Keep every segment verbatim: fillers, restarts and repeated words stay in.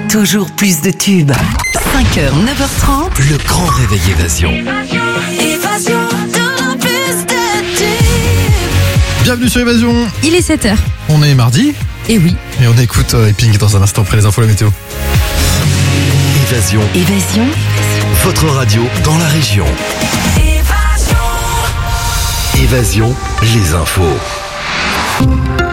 toujours plus de tubes. cinq heures, neuf heures trente. Le grand réveil Évasion. Évasion, toujours plus de tubes. Bienvenue sur Évasion. Il est sept heures. On est mardi. Et oui. Et on écoute euh, Pink dans un instant après les infos, la météo. Évasion. Évasion. Votre radio dans la région. Évasion. Évasion, les infos.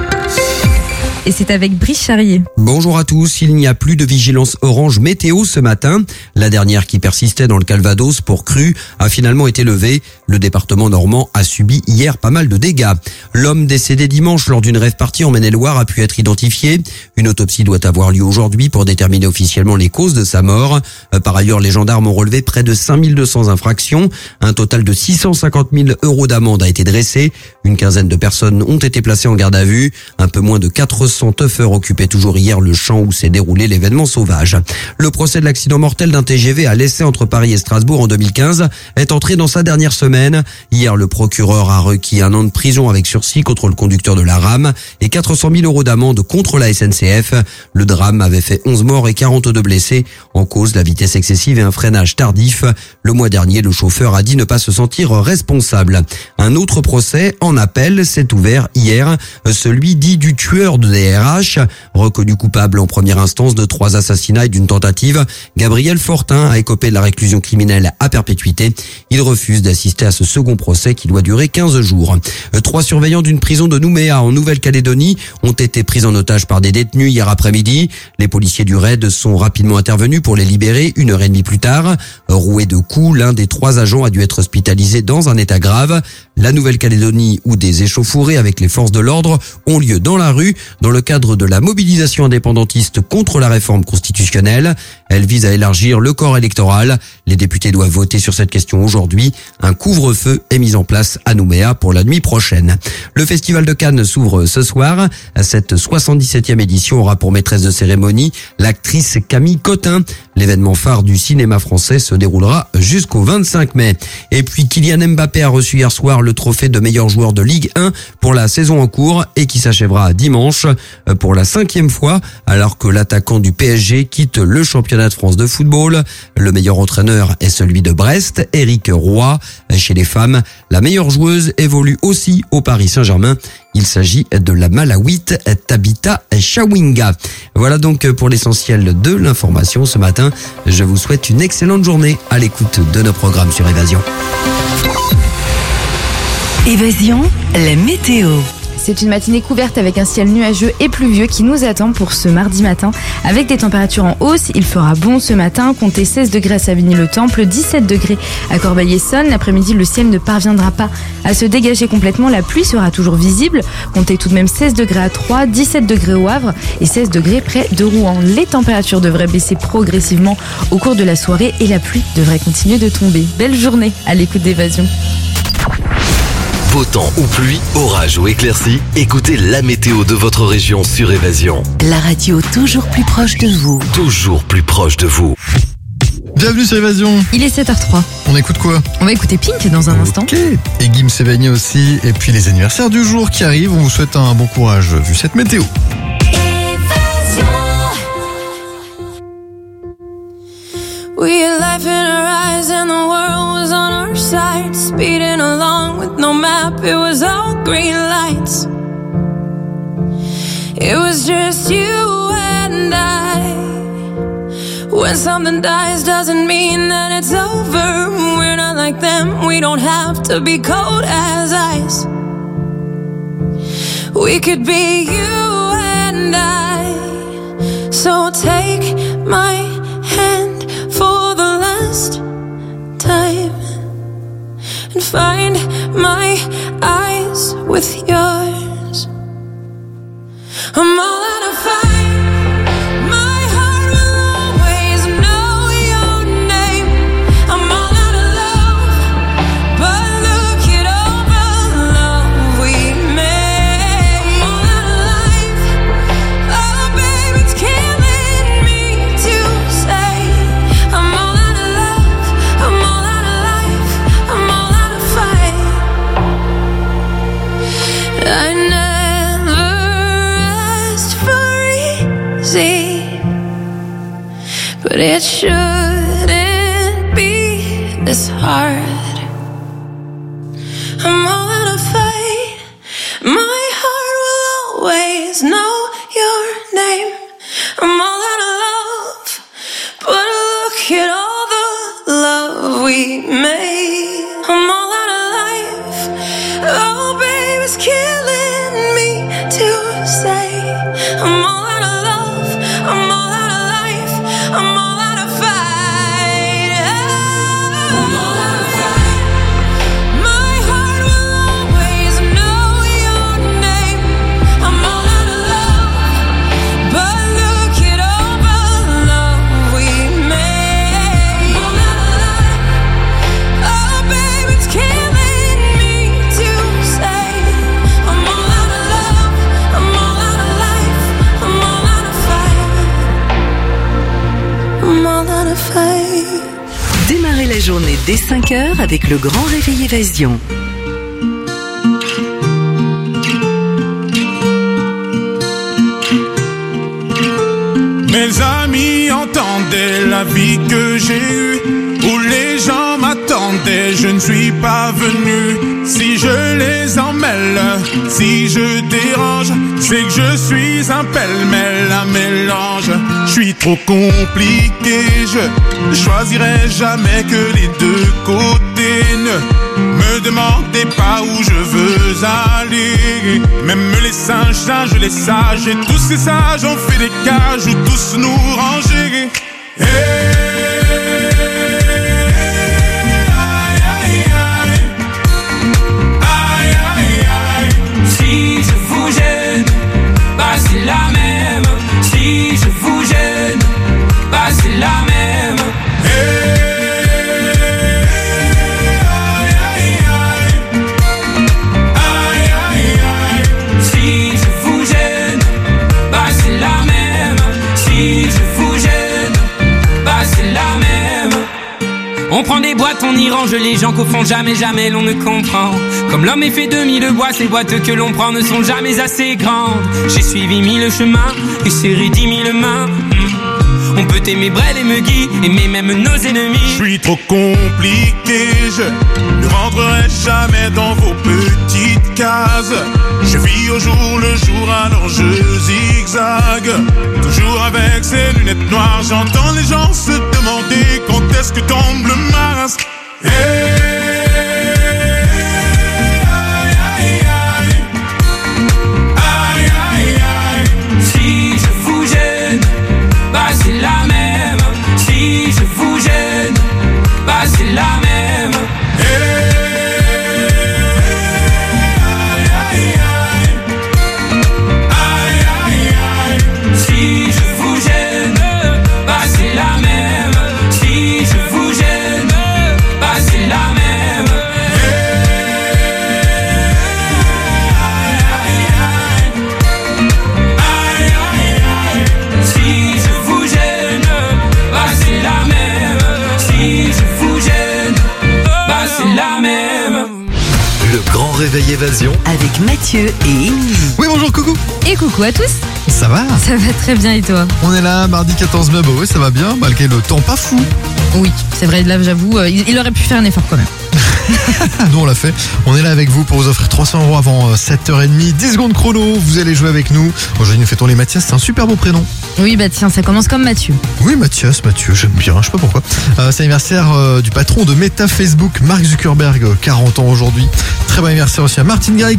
Et c'est avec Brice Charrier. Bonjour à tous, il n'y a plus de vigilance orange météo ce matin. La dernière qui persistait dans le Calvados pour crue a finalement été levée. Le département normand a subi hier pas mal de dégâts. L'homme décédé dimanche lors d'une rave-party en Maine-et-Loire a pu être identifié. Une autopsie doit avoir lieu aujourd'hui pour déterminer officiellement les causes de sa mort. Par ailleurs, les gendarmes ont relevé près de cinq mille deux cents infractions. Un total de six cent cinquante mille euros d'amende a été dressé. Une quinzaine de personnes ont été placées en garde à vue. Un peu moins de quatre cents teufeurs occupaient toujours hier le champ où s'est déroulé l'événement sauvage. Le procès de l'accident mortel d'un T G V à l'essai entre Paris et Strasbourg en deux mille quinze est entré dans sa dernière semaine. Hier, le procureur a requis un an de prison avec sursis contre le conducteur de la rame et quatre cent mille euros d'amende contre la S N C F. Le drame avait fait onze morts et quarante-deux blessés. En cause, la vitesse excessive et un freinage tardif. Le mois dernier, le chauffeur a dit ne pas se sentir responsable. Un autre procès en appel s'est ouvert hier, celui dit du tueur de D R H. Reconnu coupable en première instance de trois assassinats et d'une tentative, Gabriel Fortin a écopé de la réclusion criminelle à perpétuité. Il refuse d'assister à ce second procès qui doit durer quinze jours. Trois surveillants d'une prison de Nouméa en Nouvelle-Calédonie ont été pris en otage par des détenus hier après-midi. Les policiers du raid sont rapidement intervenus pour les libérer une heure et demie plus tard. Roué de coups, l'un des trois agents a dû être hospitalisé dans un état grave. La Nouvelle-Calédonie où des échauffourées avec les forces de l'ordre ont lieu dans la rue dans le cadre de la mobilisation indépendantiste contre la réforme constitutionnelle. Elle vise à élargir le corps électoral. Les députés doivent voter sur cette question aujourd'hui. Un couvre-feu est mis en place à Nouméa pour la nuit prochaine. Le Festival de Cannes s'ouvre ce soir. Cette soixante-dix-septième édition aura pour maîtresse de cérémonie l'actrice Camille Cotin. L'événement phare du cinéma français se déroulera jusqu'au vingt-cinq mai. Et puis Kylian Mbappé a reçu hier soir le trophée de meilleur joueur de Ligue un pour la saison en cours et qui s'achèvera dimanche pour la cinquième fois alors que l'attaquant du P S G quitte le championnat de France de football. Le meilleur entraîneur est celui de Brest, Éric Roy. Chez les femmes, la meilleure joueuse évolue aussi au Paris Saint-Germain. Il s'agit de la Malawite Tabitha Chawinga. Voilà donc pour l'essentiel de l'information ce matin. Je vous souhaite une excellente journée à l'écoute de nos programmes sur Évasion. Évasion, la météo. C'est une matinée couverte avec un ciel nuageux et pluvieux qui nous attend pour ce mardi matin. Avec des températures en hausse, il fera bon ce matin. Comptez seize degrés à Savigny-le-Temple, dix-sept degrés à Corbeil-Essonnes. L'après-midi, le ciel ne parviendra pas à se dégager complètement. La pluie sera toujours visible. Comptez tout de même seize degrés à Troyes, dix-sept degrés au Havre et seize degrés près de Rouen. Les températures devraient baisser progressivement au cours de la soirée et la pluie devrait continuer de tomber. Belle journée à l'écoute d'Évasion. Beau temps ou pluie, orage ou éclaircie, écoutez la météo de votre région sur Évasion. La radio toujours plus proche de vous. Toujours plus proche de vous. Bienvenue sur Évasion. Il est sept heures zéro trois. On écoute quoi? On va écouter Pink dans un instant. Ok. Et Guim s'est baigné aussi. Et puis les anniversaires du jour qui arrivent. On vous souhaite un bon courage vu cette météo. We had life in our eyes and the world was on our side. Speeding along with no map, it was all green lights. It was just you and I. When something dies doesn't mean that it's over. We're not like them, we don't have to be cold as ice. We could be you and I. So take my hand for the last time and find my eyes with yours. I'm all out of fight. My heart will always know your name. I'm all out of love, but look at all the love we made. I'm all out of life. Oh baby, it's killing me to say I'm all out of love, I'm all out of life, I'm all out of fight. I never asked but it shouldn't be this hard. I'm all out of fight. My heart will always know your name. I'm all out of love, but look at all the love we made. I'm all out of life. Oh, babe, it's killing me to say. I'm all out of love. I'm all out of life. I'm all out of fight. Oh, I'm all out of fight. My heart will always know your name. I'm all out of love, but look at all the love we made. I'm all out of life. Oh, babe, it's killing me to say. I'm all out of love. I'm all out of life. I'm all out of fight. I'm all out of fight. Démarrez la journée dès cinq heures avec le Grand Réveil Évasion. Mes amis entendaient la vie que j'ai eue, où les gens m'attendaient, je ne suis pas venu. Si je les emmêle, si je dérange, c'est que je suis un pêle-mêle, un mélange. Je suis trop compliqué, je choisirai jamais que les deux côtés. Ne me demandez pas où je veux aller. Même les singes, singes, les sages, et tous ces sages ont fait des cages où tous nous ranger. Hey. Si je vous gêne, bah c'est la même. Si je vous gêne, bah c'est la même. Si je vous gêne, bah c'est la même. Si je vous gêne, bah c'est la même. On prend des boîtes, on y range les gens qu'au fond jamais, jamais l'on ne comprend. Comme l'homme est fait de mille bois, ces boîtes que l'on prend ne sont jamais assez grandes. J'ai suivi mille chemins et serré dix mille mains. On peut aimer Brel et Meggy, aimer même nos ennemis. Je suis trop compliqué, je ne rentrerai jamais dans vos petites cases. Je vis au jour le jour, alors je zigzague. Toujours avec ces lunettes noires, j'entends les gens se demander quand est-ce que tombe le masque. Hey. C'est la même. Si je vous gêne, bah c'est la même. Si je vous gêne, bah c'est la même. Si je vous gêne, bah c'est la même. Si je vous gêne, bah c'est la même. Si je vous gêne, bah c'est la même. Le Grand Réveil Évasion Avec Mathieu et Émilie. Oui, bonjour, coucou. Et coucou à tous. Ça va? Ça va très bien et toi? On est là, mardi quatorze mai, bah oui, ça va bien, malgré le temps pas fou. Oui, c'est vrai, là j'avoue, euh, il, il aurait pu faire un effort quand même. Nous, on l'a fait. On est là avec vous pour vous offrir trois cents euros avant euh, sept heures trente. dix secondes chrono, vous allez jouer avec nous. Aujourd'hui, nous fêtons les Mathias, c'est un super beau prénom. Oui, bah tiens, ça commence comme Mathieu. Oui, Mathias, Mathieu, j'aime bien, je sais pas pourquoi. Euh, c'est l'anniversaire euh, du patron de Meta Facebook, Mark Zuckerberg, euh, quarante ans aujourd'hui. Très bon anniversaire aussi à Martin Garrix.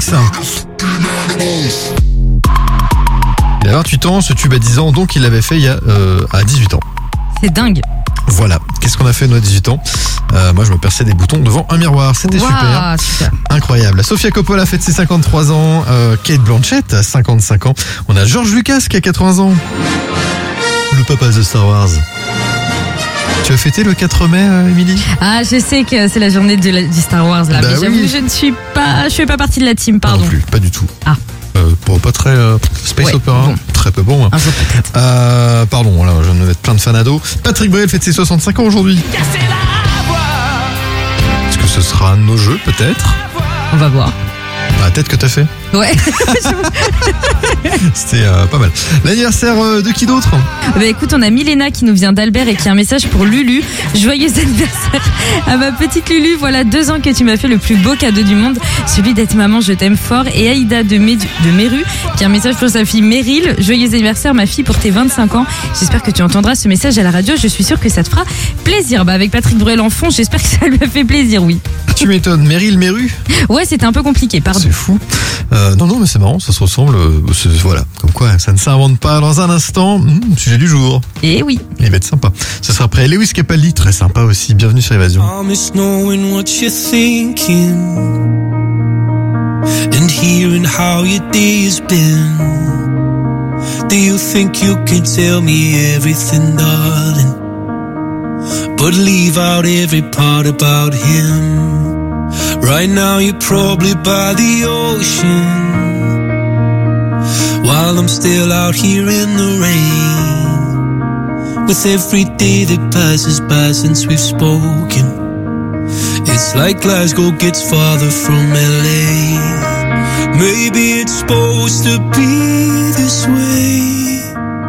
Il a vingt-huit ans, ce tube a dix ans, donc il l'avait fait il y a euh, à dix-huit ans. C'est dingue. Voilà, qu'est-ce qu'on a fait nous à dix-huit ans? euh, Moi je me perçais des boutons devant un miroir, c'était Wow, super. super. Incroyable. Sofia Coppola fête ses cinquante-trois ans, euh, Kate Blanchett a cinquante-cinq ans, on a George Lucas qui a quatre-vingts ans. Le papa de Star Wars. Tu as fêté le quatre mai, euh, Émilie? Ah, je sais que c'est la journée de la- du Star Wars là, Bah mais j'avoue, oui. je ne suis pas, je fais pas partie de la team, Pas pardon. non plus, pas du tout. Ah. Euh, pour- pas très euh, space Ouais, opera, bon. très peu bon. hein. Un jour peut-être. Euh, pardon, voilà, je viens de mettre plein de fanados. Patrick Bruel fête ses soixante-cinq ans aujourd'hui. Est-ce que ce sera nos jeux peut-être? On va voir. La tête que t'as fait. Ouais. C'était euh, pas mal. L'anniversaire euh, de qui d'autre? Bah écoute, on a Milena qui nous vient d'Albert et qui a un message pour Lulu. Joyeux anniversaire à ma petite Lulu. Voilà deux ans que tu m'as fait le plus beau cadeau du monde, celui d'être maman, je t'aime fort. Et Aïda de, Médu, de Méru qui a un message pour sa fille Meryl. Joyeux anniversaire ma fille pour tes vingt-cinq ans. J'espère que tu entendras ce message à la radio. Je suis sûre que ça te fera plaisir. Bah avec Patrick Bruel en fond, j'espère que ça lui a fait plaisir, oui. Tu m'étonnes, Meryl, Méru. Ouais, c'était un peu compliqué, pardon. C'est fou. Euh, non, non, mais c'est marrant, ça se ressemble. Euh, c'est- voilà, comme quoi, ça ne s'invente pas. Dans un instant, hum, sujet du jour. Et oui. Il va être sympa. Ça sera après Lewis Capaldi, très sympa aussi. Bienvenue sur Évasion. I miss knowing what you're thinking and hearing how your day's been. Do you think you can tell me everything, darling, but leave out every part about him? Right now you're probably by the ocean, while I'm still out here in the rain. With every day that passes by since we've spoken, it's like Glasgow gets farther from L A. Maybe it's supposed to be this way,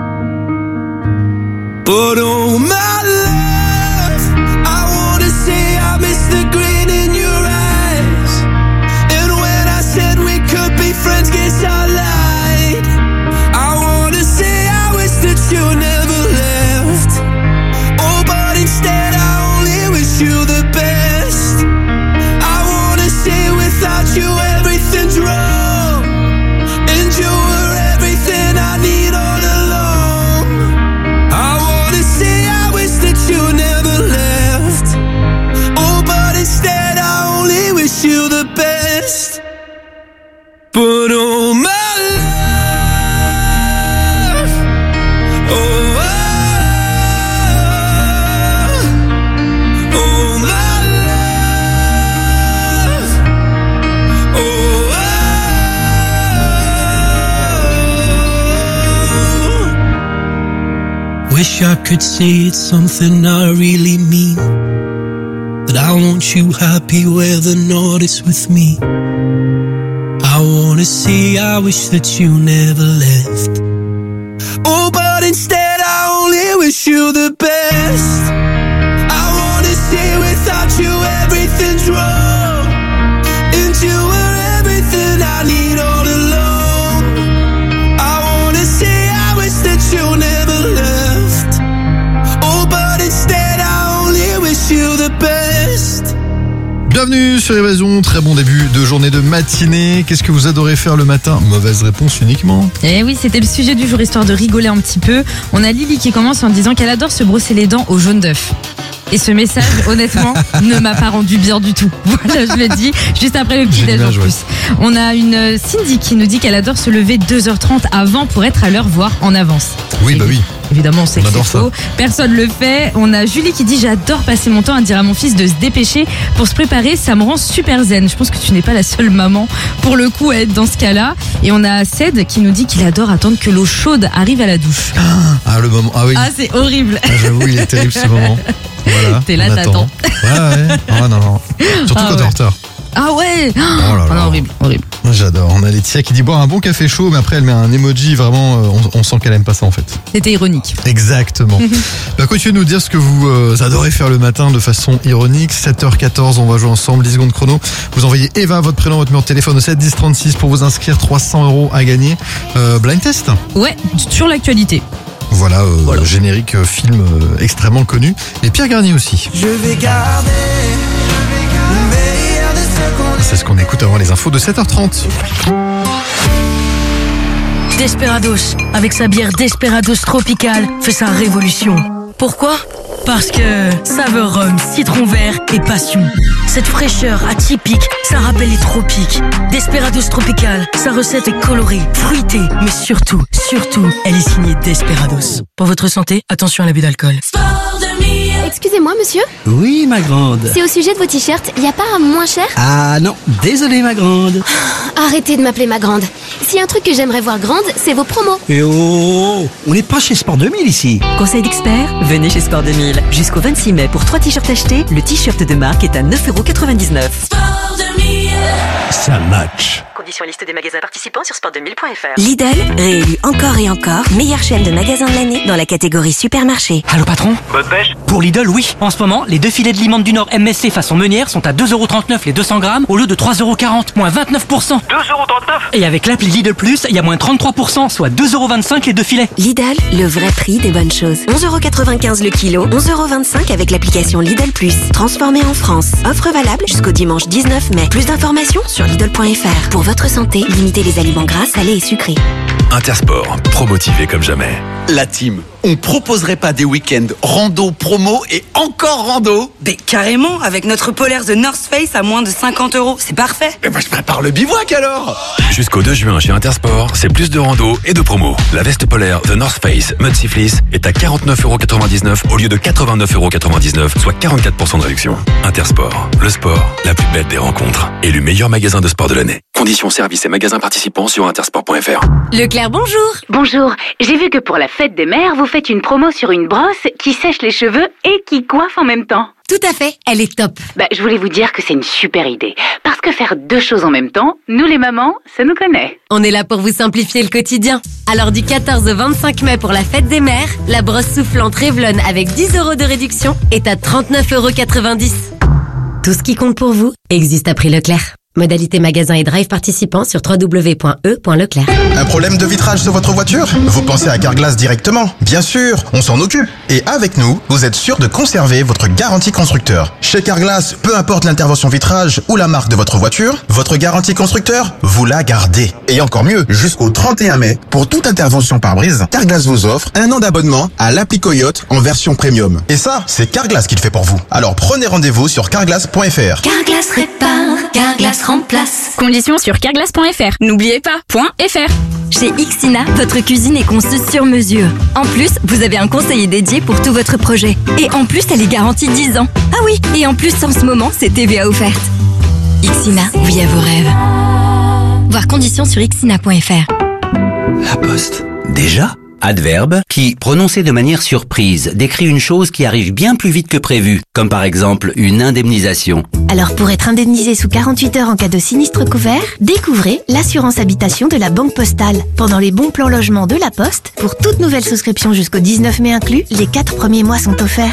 but oh my love, I wanna say I miss the grin in your eyes. And when I said we could be friends, guess I lied. I wanna say I wish that you never left. Oh, but instead I only wish you the best. I wanna say without you everything's wrong, and you were everything I need all along. I wanna say I wish that you never left. Oh, but instead I only wish you the best. But oh my love, oh, oh, oh my love, oh, oh. Wish I could say it's something I really mean, that I want you happy whether or not it's with me. I wanna say I wish that you never left. Oh, but instead I only wish you the best. I wanna say without you everything's wrong, and you were everything I need all along. I wanna say I wish that you never left. Oh, but instead I only wish you the best. Bienvenue sur Évasion, très bon début de journée de matinée. Qu'est-ce que vous adorez faire le matin? Mauvaise réponse uniquement. Eh oui, c'était le sujet du jour, histoire de rigoler un petit peu. On a Lily qui commence en disant qu'elle adore se brosser les dents au jaune d'œuf. Et ce message, honnêtement, ne m'a pas rendu bien du tout. Voilà, je le dis, juste après le petit déj en plus. On a une Cindy qui nous dit qu'elle adore se lever deux heures trente avant pour être à l'heure, voire en avance. Oui, bah oui. Évidemment, on sait On que c'est adore ça. faux. Personne le fait. On a Julie qui dit: j'adore passer mon temps à dire à mon fils de se dépêcher pour se préparer. Ça me rend super zen. Je pense que tu n'es pas la seule maman pour le coup à être dans ce cas-là. Et on a Ced qui nous dit qu'il adore attendre que l'eau chaude arrive à la douche. Ah, le moment. Ah oui. Ah, c'est horrible. Ah, j'avoue, il est terrible ce moment. Voilà. T'es là, on t'attends. attend. Ouais, ouais. Ah non, non. Surtout Ah, quand t'es ouais. en retard. Ah ouais. Oh là Ah là. non, horrible, horrible. J'adore. On a Laetitia qui dit boire un bon café chaud, mais après elle met un emoji vraiment. euh, On, on sent qu'elle aime pas ça en fait. C'était ironique. Exactement. Bah, continuez de nous dire ce que vous euh, adorez faire le matin de façon ironique. sept heures quatorze, on va jouer ensemble. dix secondes chrono. Vous envoyez Eva, votre prénom, votre numéro de téléphone au sept dix trente-six pour vous inscrire. trois cents euros à gagner. Euh, blind test. Ouais, sur l'actualité. Voilà, euh, voilà. Générique euh, film euh, extrêmement connu. Et Pierre Garnier aussi. Je vais garder le meilleur de ce qu'on C'est ce qu'on écoute avant les infos de sept heures trente. Desperados, avec sa bière Desperados Tropical, fait sa révolution. Pourquoi ? Parce que saveur rhum, citron vert et passion. Cette fraîcheur atypique, ça rappelle les tropiques. Desperados Tropical, sa recette est colorée, fruitée, mais surtout, surtout, elle est signée Desperados. Pour votre santé, attention à l'abus d'alcool. Excusez-moi, monsieur, Oui, ma grande. c'est au sujet de vos t-shirts. Y a pas un moins cher? Ah non, désolé, ma grande. Arrêtez de m'appeler ma grande. S'il y a un truc que j'aimerais voir grande, c'est vos promos. Et oh, on n'est pas chez Sport deux mille ici. Conseil d'expert, venez chez Sport deux mille. Jusqu'au vingt-six mai, pour trois t-shirts achetés, le t-shirt de marque est à neuf euros quatre-vingt-dix-neuf. Ça match. Conditions et liste des magasins participants sur sport deux mille point f r. Lidl, réélu encore et encore, meilleure chaîne de magasins de l'année dans la catégorie supermarché. Allô patron? Bonne pêche? Pour Lidl, oui. En ce moment, les deux filets de l'Imande du Nord M S C façon meunière sont à deux euros trente-neuf les deux cents grammes au lieu de trois euros quarante, moins vingt-neuf pour cent. deux euros trente-neuf? Et avec l'appli Lidl Plus, il y a moins trente-trois pour cent, soit deux euros vingt-cinq les deux filets. Lidl, le vrai prix des bonnes choses. onze euros quatre-vingt-quinze le kilo, onze euros vingt-cinq avec l'application Lidl Plus. Transformé en France. Offre valable jusqu'au dimanche dix-neuf mai. Plus d'informations sur Lidl point f r. Pour votre santé, limitez les aliments gras, salés et sucrés. Intersport, promotivé comme jamais. La team, on proposerait pas des week-ends rando, promo et encore rando? Mais carrément, avec notre polaire The North Face à moins de cinquante euros, c'est parfait. Eh ben je prépare le bivouac alors. Jusqu'au deux juin chez Intersport, c'est plus de rando et de promo. La veste polaire The North Face Mud Sea Fleece est à quarante-neuf euros quatre-vingt-dix-neuf au lieu de quatre-vingt-neuf euros quatre-vingt-dix-neuf, soit quarante-quatre pour cent de réduction. Intersport, le sport, la plus belle des rencontres. Élu meilleur magasin de sport de l'année. Conditions, services et magasins participants sur intersport point f r. Leclerc, bonjour. Bonjour. J'ai vu que pour la fête des mères, vous faites une promo sur une brosse qui sèche les cheveux et qui coiffe en même temps. Tout à fait, elle est top. Bah, je voulais vous dire que c'est une super idée. Parce que faire deux choses en même temps, nous les mamans, ça nous connaît. On est là pour vous simplifier le quotidien. Alors du quatorze au vingt-cinq mai pour la fête des mères, la brosse soufflante Revlon avec dix euros de réduction est à trente-neuf euros quatre-vingt-dix. Tout ce qui compte pour vous existe à prix Leclerc. Modalité magasin et drive participants sur w w w point e point leclerc. Un problème de vitrage sur votre voiture? Vous pensez à Carglass directement? Bien sûr, on s'en occupe. Et avec nous, vous êtes sûr de conserver votre garantie constructeur. Chez Carglass, peu importe l'intervention vitrage ou la marque de votre voiture, votre garantie constructeur, vous la gardez. Et encore mieux, jusqu'au trente et un mai, pour toute intervention pare-brise, Carglass vous offre un an d'abonnement à l'appli Coyote en version premium. Et ça, c'est Carglass qui le fait pour vous. Alors prenez rendez-vous sur carglass point f r. Carglass répare, Carglass remplace. Conditions sur carglass point f r. N'oubliez pas, .fr. Chez Ixina, votre cuisine est conçue sur mesure. En plus, vous avez un conseiller dédié pour tout votre projet. Et en plus, elle est garantie dix ans. Ah oui, et en plus, en ce moment, c'est T V A offerte. Ixina, oui à vos rêves. Voir conditions sur ixina point f r. La Poste. Déjà ? Adverbe qui, prononcé de manière surprise, décrit une chose qui arrive bien plus vite que prévu, comme par exemple une indemnisation. Alors pour être indemnisé sous quarante-huit heures en cas de sinistre couvert, découvrez l'assurance habitation de la Banque Postale. Pendant les bons plans logement de la Poste, pour toute nouvelle souscription jusqu'au dix-neuf mai inclus, les quatre premiers mois sont offerts.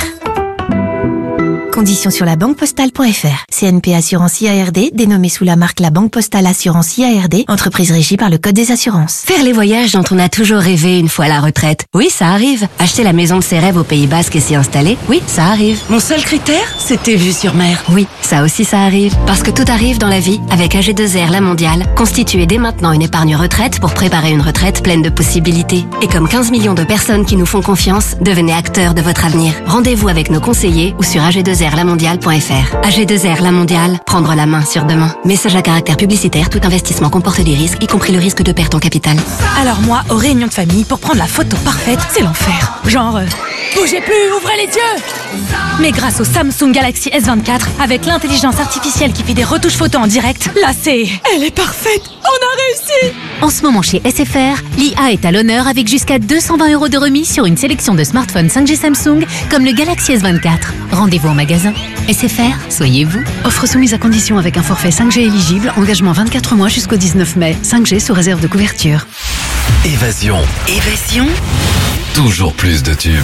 Conditions sur la banque postale point f r. C N P Assurance I A R D, dénommée sous la marque La Banque Postale Assurance I A R D, entreprise régie par le Code des assurances. Faire les voyages dont on a toujours rêvé une fois à la retraite. Oui, ça arrive. Acheter la maison de ses rêves au Pays Basque et s'y installer. Oui, ça arrive. Mon seul critère, c'était vue sur mer. Oui, ça aussi ça arrive. Parce que tout arrive dans la vie avec A G deux R La Mondiale. Constituez dès maintenant une épargne retraite pour préparer une retraite pleine de possibilités. Et comme quinze millions de personnes qui nous font confiance, devenez acteurs de votre avenir. Rendez-vous avec nos conseillers ou sur a g deux r la mondiale point f r. A G deux R La Mondiale, prendre la main sur demain. Message à caractère publicitaire, tout investissement comporte des risques, y compris le risque de perte en capital. Alors moi, aux réunions de famille, pour prendre la photo parfaite, c'est l'enfer. Genre, euh, bougez plus, ouvrez les yeux. Mais grâce au Samsung Galaxy S vingt-quatre, avec l'intelligence artificielle qui fait des retouches photos en direct, là c'est... Elle est parfaite. On a réussi. En ce moment chez S F R, l'I A est à l'honneur avec jusqu'à deux cent vingt euros de remise sur une sélection de smartphones cinq G Samsung, comme le Galaxy S vingt-quatre. Rendez-vous en magasin. S F R, soyez vous. Offre soumise à condition avec un forfait cinq G éligible, engagement vingt-quatre mois jusqu'au dix-neuf mai. cinq G sous réserve de couverture. Évasion. Évasion. Toujours plus de tubes.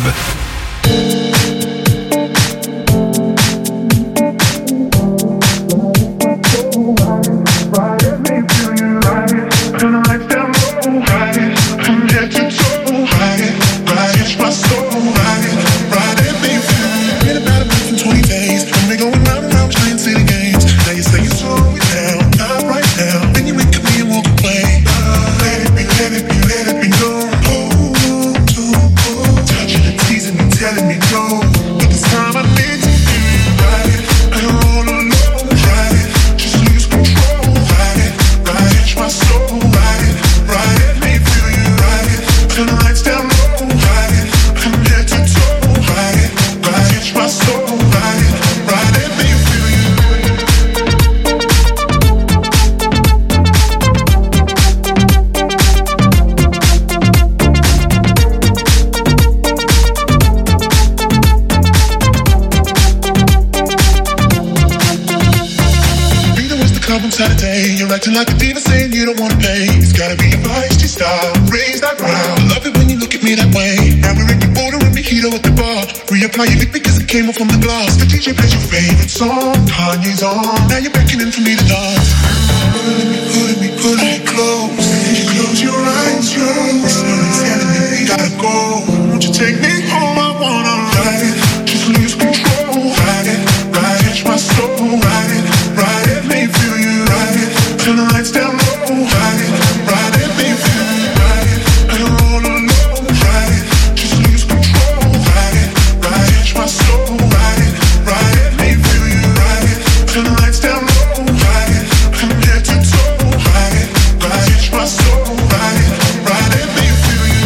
Saturday. you're acting like a diva, saying you don't wanna pay. It's gotta be your feisty style, raise that brow. I love it when you look at me that way. Now we're in your border and mojito at the bar. Reapply your lip because it came off from the glass. The D J plays your favorite song, Kanye's on. Now you're beckoning for me to dance. Pulling me, pulling me, pulling me close. You close your eyes, close. This feeling's telling me we gotta go. Won't you take me home? I wanna ride it, just lose control. Ride it, ride it, my soul. Ride it, ride it, make me feel you. Ride it, turn the lights down low. Ride it, ride it, make me feel you. Ride it, I don't wanna know. Ride it, just lose control. Ride it, ride it, my soul. Ride it, ride it, make me feel you. Ride it, turn the lights down low. Ride it, from head to toe. Ride it, ride it, my soul. Ride it, ride it, make me feel you.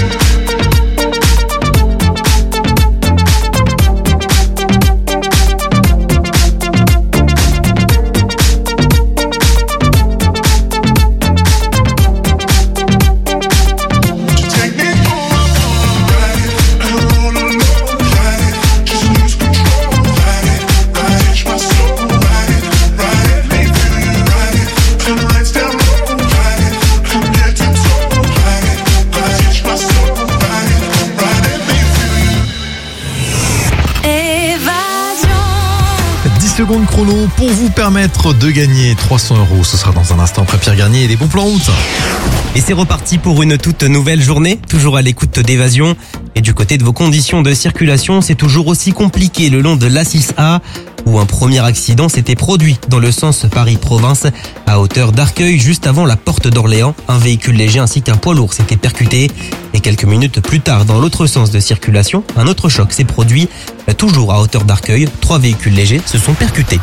Secondes chrono pour vous permettre de gagner trois cents euros. Ce sera dans un instant après Pierre Garnier et les bons plans route. Et c'est reparti pour une toute nouvelle journée, toujours à l'écoute d'Évasion. Et du côté de vos conditions de circulation, c'est toujours aussi compliqué le long de l'A six A, où un premier accident s'était produit dans le sens Paris-Province, à hauteur d'Arcueil, juste avant la porte d'Orléans. Un véhicule léger ainsi qu'un poids lourd s'était percuté. Et quelques minutes plus tard, dans l'autre sens de circulation, un autre choc s'est produit, toujours à hauteur d'Arcueil. Trois véhicules légers se sont percutés.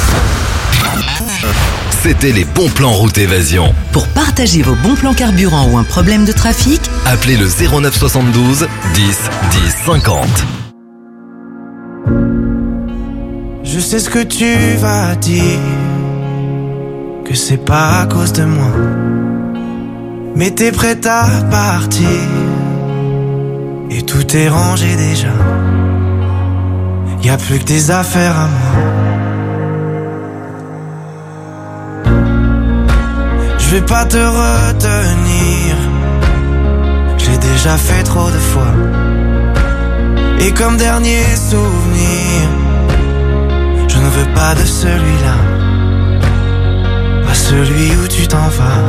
C'était les bons plans route Évasion. Pour partager vos bons plans carburant ou un problème de trafic, appelez le zéro neuf soixante-douze dix dix cinquante. Je sais ce que tu vas dire, que c'est pas à cause de moi, mais t'es prête à partir, et tout est rangé déjà. Y'a plus que des affaires à moi. Je vais pas te retenir, j'ai déjà fait trop de fois. Et comme dernier souvenir, je ne veux pas de celui-là, pas celui où tu t'en vas.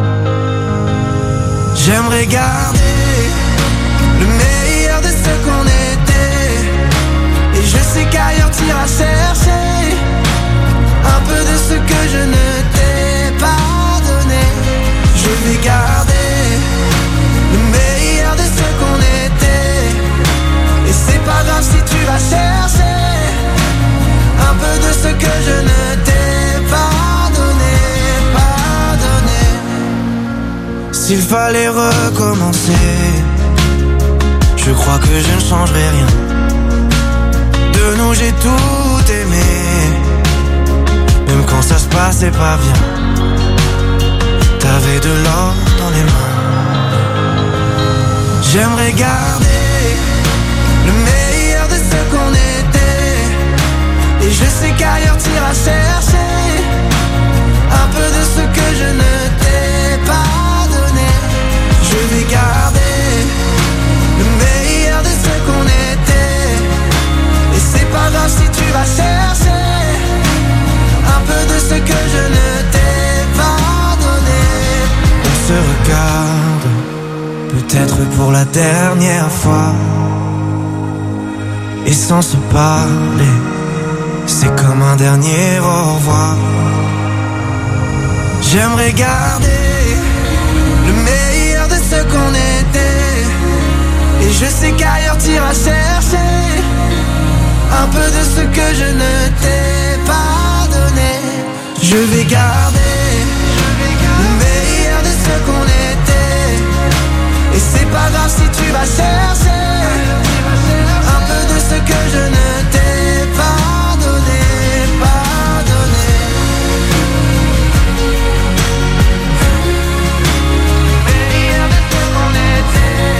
J'aimerais garder le meilleur de ce qu'on était, et je sais qu'ailleurs t'iras chercher un peu de ce que je ne t'ai pas donné. Je vais garder le meilleur de ce qu'on était, et c'est pas grave si tu vas chercher un peu de ce que je ne t'ai pas donné, pas donné. S'il fallait recommencer, je crois que je ne changerai rien. De nous j'ai tout aimé, même quand ça se passait pas bien. T'avais de l'or dans les mains. J'aimerais garder le meilleur de ce qu'on était, et je sais qu'ailleurs t'iras chercher un peu de ce que je ne t'ai pas donné. Je vais garder le meilleur de ce qu'on était, et c'est pas grave si tu vas chercher un peu de ce que je ne t'ai pas donné. On se regarde, peut-être pour la dernière fois, et sans se parler, c'est comme un dernier au revoir. J'aimerais garder le meilleur de ce qu'on était, et je sais qu'ailleurs t'iras chercher un peu de ce que je ne t'ai pas donné. Je vais garder le meilleur de ce qu'on était, et c'est pas grave si tu vas chercher un peu de ce que je ne t'ai pas donné, pas donné. Meilleur de ce qu'on était,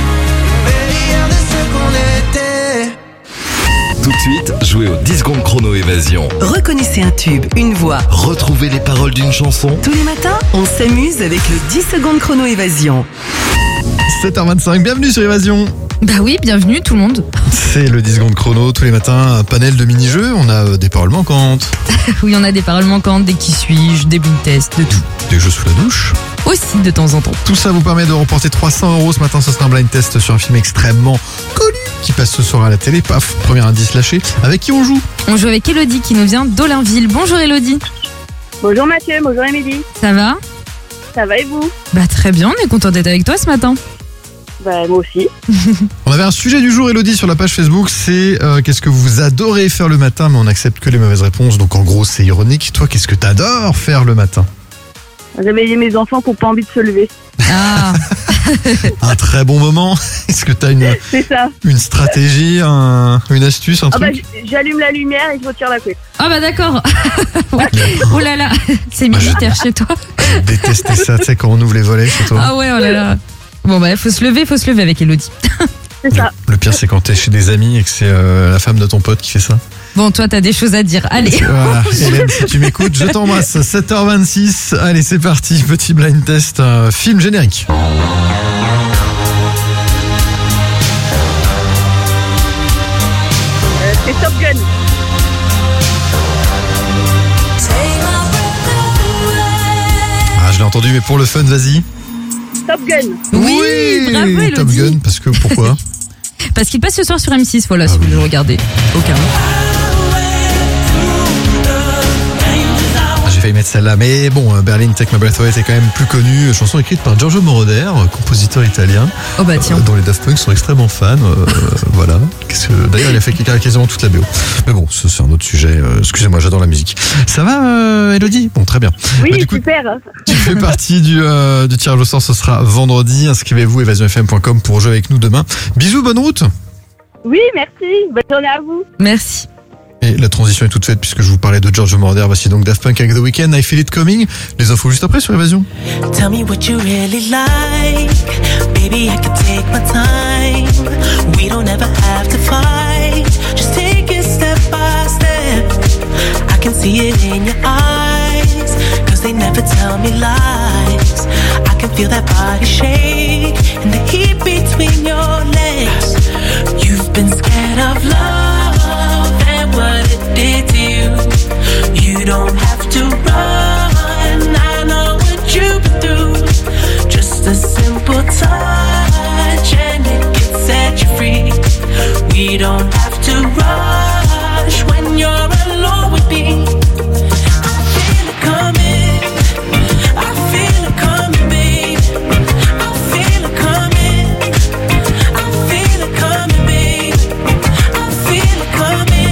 meilleur de ce qu'on était. Tout de suite, jouez au dix secondes chrono Évasion. Reconnaissez un tube, une voix. Retrouvez les paroles d'une chanson. Tous les matins, on s'amuse avec le dix secondes chrono Évasion. sept heures vingt-cinq, bienvenue sur Évasion. Bah oui, bienvenue tout le monde. C'est le dix secondes chrono, tous les matins, un panel de mini-jeux. On a euh, des paroles manquantes. Oui, on a des paroles manquantes, des qui suis-je, des blind tests, de tout. Des jeux sous la douche. Aussi de temps en temps. Tout ça vous permet de remporter trois cents euros. Ce matin, ce sera un blind test sur un film extrêmement connu qui passe ce soir à la télé. Paf, premier indice lâché. Avec qui on joue? On joue avec Elodie qui nous vient d'Ollainville. Bonjour Elodie. Bonjour Mathieu, bonjour Émilie. Ça va? Ça va et vous? Bah très bien, on est content d'être avec toi ce matin. Bah moi aussi. On avait un sujet du jour, Elodie, sur la page Facebook. C'est euh, qu'est-ce que vous adorez faire le matin, mais on n'accepte que les mauvaises réponses. Donc en gros, c'est ironique. Toi, qu'est-ce que t'adores faire le matin? Réveiller mes enfants qui n'ont pas envie de se lever. Ah. Un très bon moment. Est-ce que t'as une, C'est ça. une stratégie, un, une astuce, un Ah bah, truc? j'allume la lumière et je retire la couette. Ah bah d'accord. Ouais. Oh là là, c'est militaire chez toi. Je détestais ça, tu sais, quand on ouvre les volets chez toi. Ah ouais, oh là là. Bon bah faut se lever, faut se lever avec Elodie. C'est ça. Le pire, c'est quand t'es chez des amis et que c'est euh, la femme de ton pote qui fait ça. Bon, toi t'as des choses à dire. Allez. Voilà. Hélène, si tu m'écoutes, je t'embrasse. sept heures vingt-six. Allez, c'est parti. Petit blind test. Euh, film générique. Euh, c'est Top Gun. Ah, je l'ai entendu, mais pour le fun, vas-y. Top Gun. Oui, bravo Elodie. Top Gun, parce que pourquoi? Parce qu'il passe ce soir sur M six, voilà, si vous voulez le regarder. Au cas où. J'ai failli mettre celle-là, mais bon, euh, Berlin Take My Breath Away était quand même plus connue. Chanson écrite par Giorgio Moroder, euh, compositeur italien. Oh bah tiens. Euh, dont les Daft Punk sont extrêmement fans. Euh, voilà. Qu'est-ce que... D'ailleurs, il a fait quasiment toute la B O. Mais bon, ça, c'est un autre sujet. Euh, excusez-moi, j'adore la musique. Ça va, euh, Elodie? Bon, très bien. Oui, Bah, du coup, super. tu fais partie du, euh, du tirage au sort. Ce sera vendredi. Inscrivez-vous évasion f m point com pour jouer avec nous demain. Bisous, bonne route. Oui, merci. Bonne journée à vous. Merci. Et la transition est toute faite puisque je vous parlais de Giorgio Moroder. Voici donc Daft Punk avec The Weeknd, I Feel It Coming. Les infos juste après sur Évasion. Tell me what you really like. Baby, I can take my time. We don't ever have to fight. Just take it step by step. I can see it in your eyes. Cause they never tell me lies. I can feel that body shake. And the heat between your legs. You've been scared of love. What it did to you. You don't have to run. I know what you've been through. Just a simple touch and it can set you free. We don't have to rush when you're alone with me. I feel it coming. I feel it coming, babe. I feel it coming. I feel it coming, babe. I feel it coming.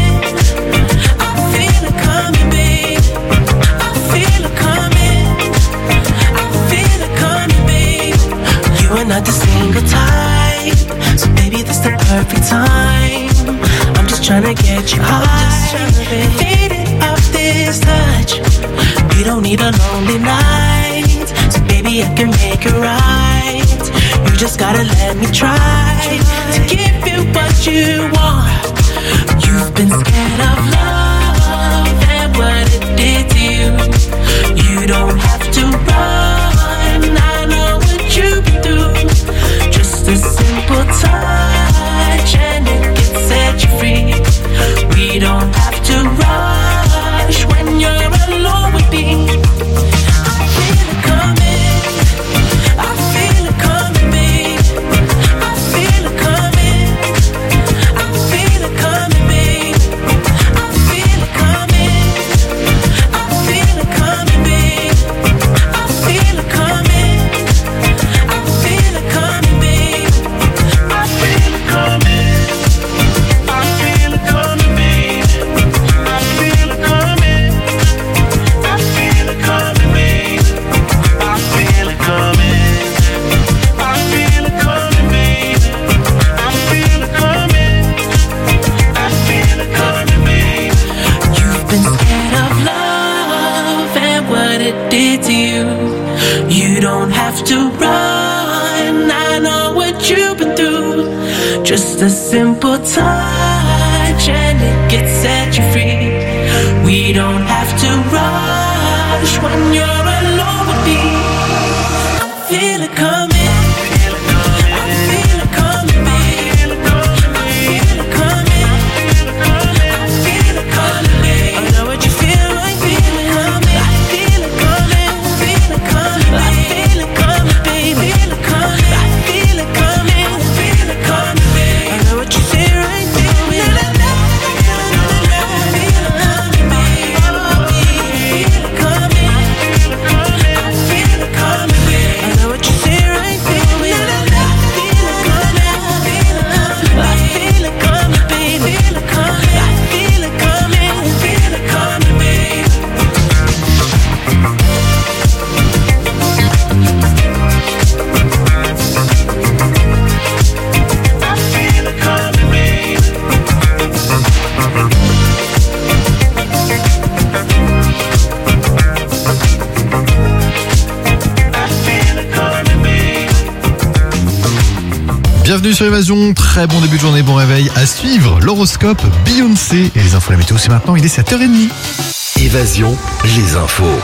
Not the single type, so baby this the perfect time. I'm just tryna get you high, faded off this touch. You don't need a lonely night, so baby I can make it right. You just gotta let me try to give you what you want. You've been scared of love and what it did to you. You don't have to run, I know what you've been through. Just a simple touch and it can set you free. We don't have to rush when you're alone with me. I feel it coming. I feel it coming, babe. I feel it coming. I feel it coming, babe. I feel it coming. I feel it coming, babe. I feel it coming. I feel it coming, babe. I feel it coming. I feel it coming, babe. I feel it coming. I feel it coming, babe. I feel it coming. I feel it coming, babe. I feel it coming. I feel it coming, babe. You've been scared of love and what it did to you. You don't have to run. I know what you've been through. Just a simple touch and it can set you free. We don't have to rush when you're alone with me. I feel it coming. Bienvenue sur Évasion, très bon début de journée, bon réveil. À suivre, l'horoscope, Beyoncé et les infos, la météo, c'est maintenant, il est sept heures trente. Évasion, les infos.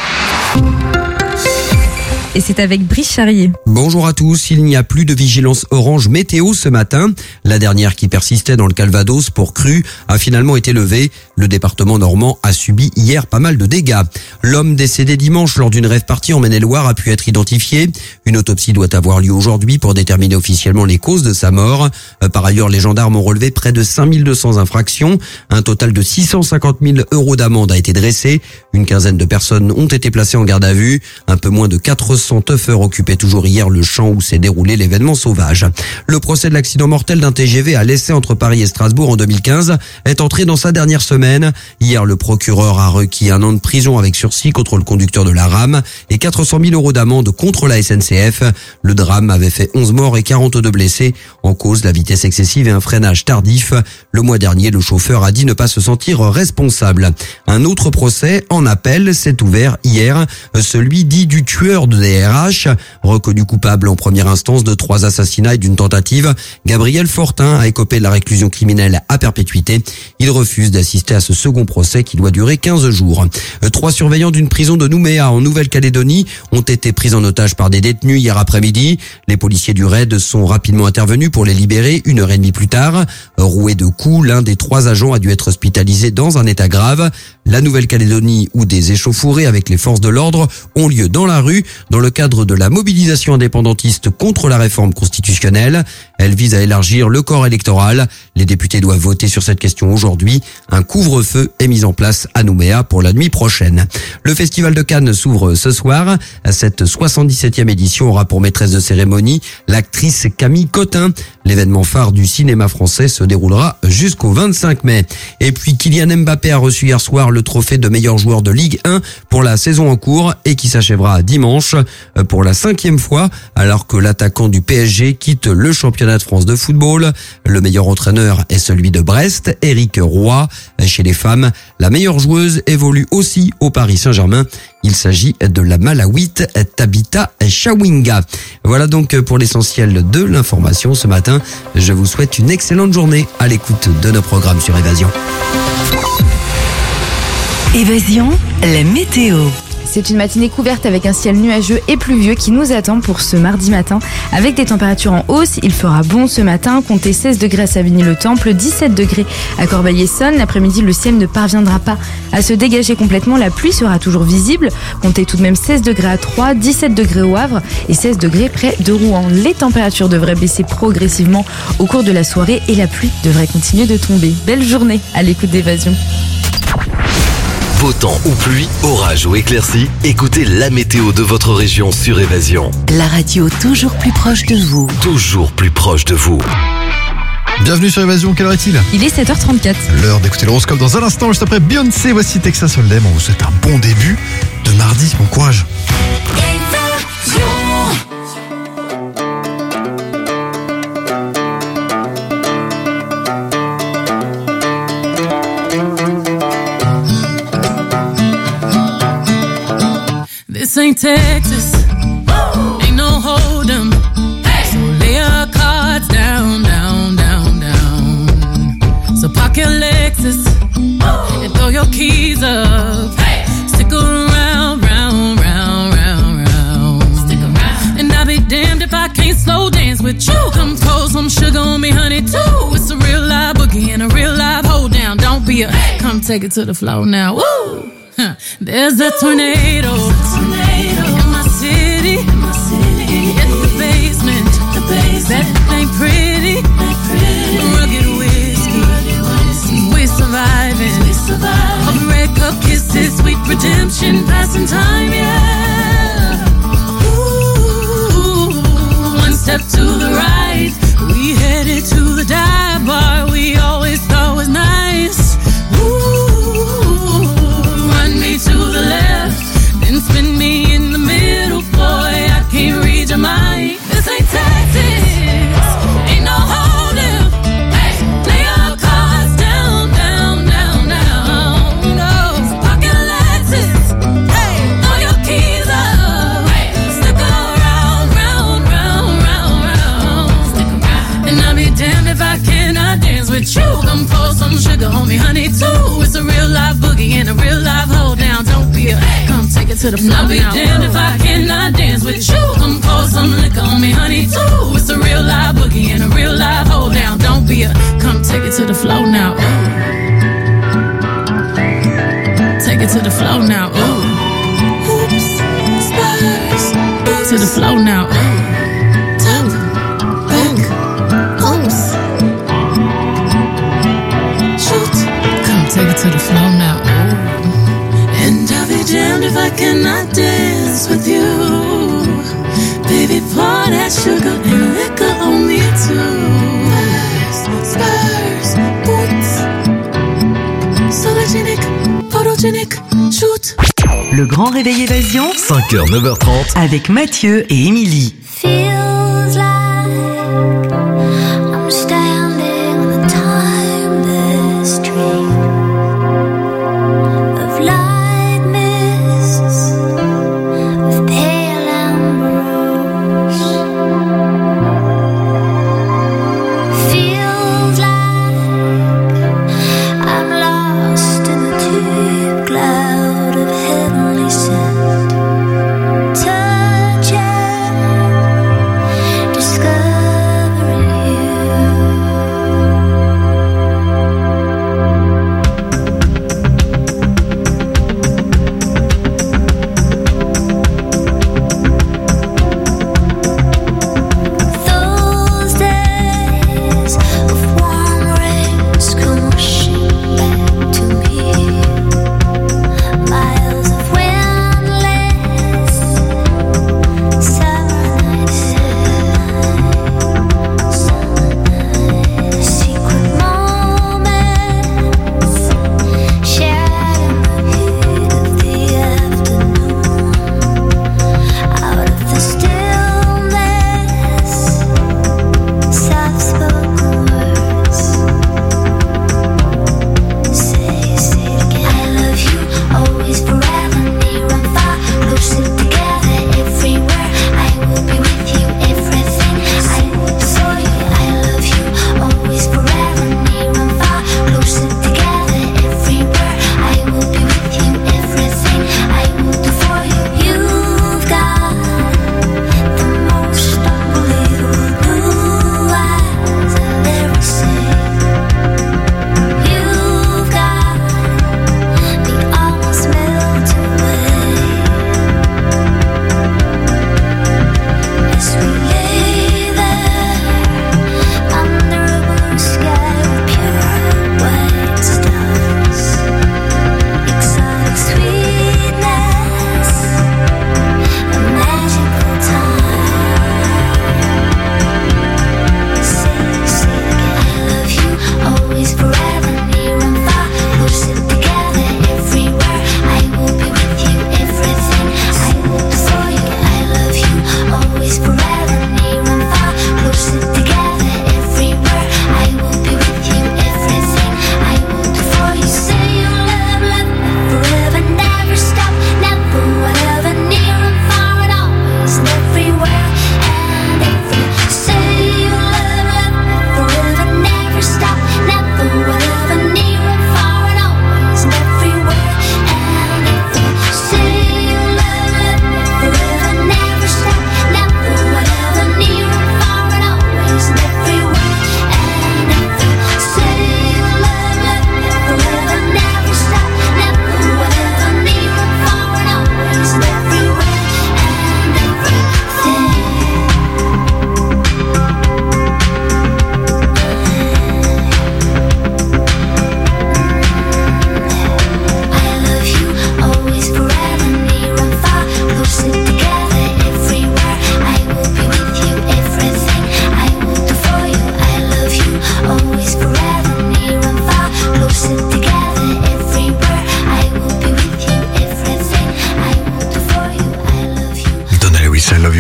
Et c'est avec Brice Charrier. Bonjour à tous, il n'y a plus de vigilance orange météo ce matin. La dernière qui persistait dans le Calvados pour crue a finalement été levée. Le département normand a subi hier pas mal de dégâts. L'homme décédé dimanche lors d'une rave-party en Maine-et-Loire a pu être identifié. Une autopsie doit avoir lieu aujourd'hui pour déterminer officiellement les causes de sa mort. Par ailleurs, les gendarmes ont relevé près de cinq mille deux cents infractions. Un total de six cent cinquante mille euros d'amende a été dressé. Une quinzaine de personnes ont été placées en garde à vue. Un peu moins de quatre cents teufeurs occupaient toujours hier le champ où s'est déroulé l'événement sauvage. Le procès de l'accident mortel d'un T G V à l'essai entre Paris et Strasbourg en deux mille quinze est entré dans sa dernière semaine. Hier, le procureur a requis un an de prison avec sursis contre le conducteur de la rame et quatre cent mille euros d'amende contre la S N C F. Le drame avait fait onze morts et quarante-deux blessés. En cause, la vitesse excessive et un freinage tardif. Le mois dernier, le chauffeur a dit ne pas se sentir responsable. Un autre procès en appel s'est ouvert hier, celui dit du tueur de D R H. Reconnu coupable en première instance de trois assassinats et d'une tentative, Gabriel Fortin a écopé de la réclusion criminelle à perpétuité. Il refuse d'assister à ce second procès qui doit durer quinze jours. Trois surveillants d'une prison de Nouméa en Nouvelle-Calédonie ont été pris en otage par des détenus hier après-midi. Les policiers du raid sont rapidement intervenus pour les libérer une heure et demie plus tard. Roué de coups, l'un des trois agents a dû être hospitalisé dans un état grave. La Nouvelle-Calédonie où des échauffourées avec les forces de l'ordre ont lieu dans la rue dans le cadre de la mobilisation indépendantiste contre la réforme constitutionnelle. Elle vise à élargir le corps électoral. Les députés doivent voter sur cette question aujourd'hui. Un couvre-feu est mis en place à Nouméa pour la nuit prochaine. Le Festival de Cannes s'ouvre ce soir. Cette soixante-dix-septième édition aura pour maîtresse de cérémonie l'actrice Camille Cotin. L'événement phare du cinéma français se déroulera jusqu'au vingt-cinq mai. Et puis Kylian Mbappé a reçu hier soir le trophée de meilleur joueur de Ligue un pour la saison en cours et qui s'achèvera dimanche pour la cinquième fois alors que l'attaquant du P S G quitte le championnat de France de football. Le meilleur entraîneur est celui de Brest, Éric Roy. Chez les femmes, la meilleure joueuse évolue aussi au Paris Saint-Germain. Il s'agit de la Malawite Tabitha Chawinga. Voilà donc pour l'essentiel de l'information ce matin. Je vous souhaite une excellente journée à l'écoute de nos programmes sur Évasion. Évasion, la météo. C'est une matinée couverte avec un ciel nuageux et pluvieux qui nous attend pour ce mardi matin. Avec des températures en hausse, il fera bon ce matin. Comptez seize degrés à Savigny-le-Temple, dix-sept degrés à Corbeil-Essonnes. L'après-midi, le ciel ne parviendra pas à se dégager complètement. La pluie sera toujours visible. Comptez tout de même seize degrés à Troyes, dix-sept degrés au Havre et seize degrés près de Rouen. Les températures devraient baisser progressivement au cours de la soirée et la pluie devrait continuer de tomber. Belle journée à l'écoute d'Évasion. Beau temps ou pluie, orage ou éclaircie, écoutez la météo de votre région sur Évasion. La radio toujours plus proche de vous. Toujours plus proche de vous. Bienvenue sur Évasion, quelle heure est-il ? Il est sept heures trente-quatre. L'heure d'écouter l'horoscope dans un instant, juste après Beyoncé, voici Texas Hold'em. On vous souhaite un bon début de mardi, bon courage. This ain't Texas, ain't no hold'em. So lay your cards down, down, down, down. So park your Lexus and throw your keys be a, come take it to the floor now. Woo! Huh. There's a tornado, tornado in my city, in my city. In the basement, the basement. That ain't pretty, ain't pretty. Rugged whiskey, rugged whiskey. We surviving, we surviving. A red cup kisses, sweet redemption, passing time, yeah. Ooh, one step to the right, we headed to the dive bar we always thought was nice. Ooh, run me to the left, then spin me in the middle, boy, I can't read your mind. This ain't Texas, ain't no hold'em. Hey, lay your cards down, down, down, down. No, pocket Lexus, hey, throw your keys up. Hey, stick around, round, round, round, round. Stick around. And I'll be damned if I cannot dance with you. Come pour some sugar on me, honey, too. It's a real live boogie and a real live hold down. Don't be a, come take it to the floor. I'll be damned if I cannot dance with you. Come pour some liquor on me, honey, too. It's a real live boogie and a real live hold down. Don't be a, come take it to the floor now. Ooh. Take it to the floor now. Ooh. Oops, spurs. To the floor now. Ooh. Top, back, oops. Shoot, come take it to the floor now. Ooh. And I'll be damned if I cannot dance with you. Baby, pour that sugar and liquor on me too. Spurs, spurs, boots. Sologenic, photogenic, shoot. Le Grand Réveil Évasion, cinq heures, neuf heures trente. avec Mathieu et Émilie. Feels like I'm standing on the timeless street of light mists with pale ambrose. Feels like I'm lost in the deep cloud of heavenly scent. Touching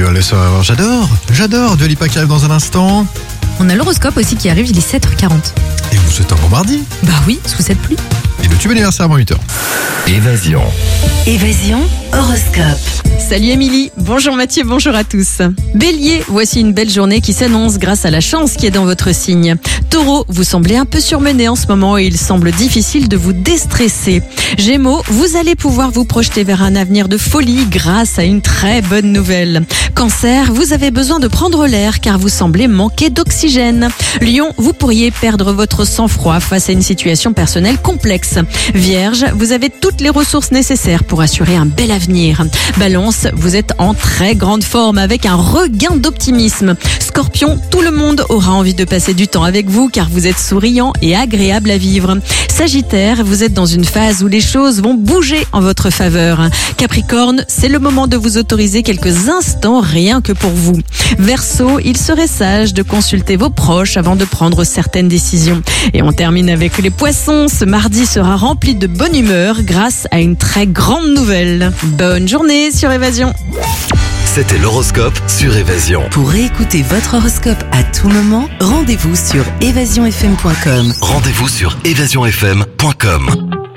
rigole, ça va voir. J'adore, j'adore. Dua Lipa qui arrive dans un instant. On a l'horoscope aussi qui arrive, il est sept heures quarante. Et vous souhaitez un bon mardi. Bah oui, sous cette pluie. Et le tube anniversaire avant huit heures. Évasion. Évasion horoscope. Salut Émilie, bonjour Mathieu, bonjour à tous. Bélier, voici une belle journée qui s'annonce grâce à la chance qui est dans votre signe. Taureau, vous semblez un peu surmené en ce moment et il semble difficile de vous déstresser. Gémeaux, vous allez pouvoir vous projeter vers un avenir de folie grâce à une très bonne nouvelle. Cancer, vous avez besoin de prendre l'air car vous semblez manquer d'oxygène. Lion, vous pourriez perdre votre sang-froid face à une situation personnelle complexe. Vierge, vous avez toutes les ressources nécessaires pour assurer un bel avenir. Balance, vous êtes en très grande forme avec un regain d'optimisme. Scorpion, tout le monde aura envie de passer du temps avec vous car vous êtes souriant et agréable à vivre. Sagittaire, vous êtes dans une phase où les choses vont bouger en votre faveur. Capricorne, c'est le moment de vous autoriser quelques instants rien que pour vous. Verseau, il serait sage de consulter vos proches avant de prendre certaines décisions. Et on termine avec les poissons. Ce mardi sera rempli de bonne humeur grâce à une très grande nouvelle. Bonne journée sur Évasion. C'était l'horoscope sur Évasion. Pour écouter votre horoscope à tout moment, rendez-vous sur évasion f m point com. Rendez-vous sur évasion f m point com.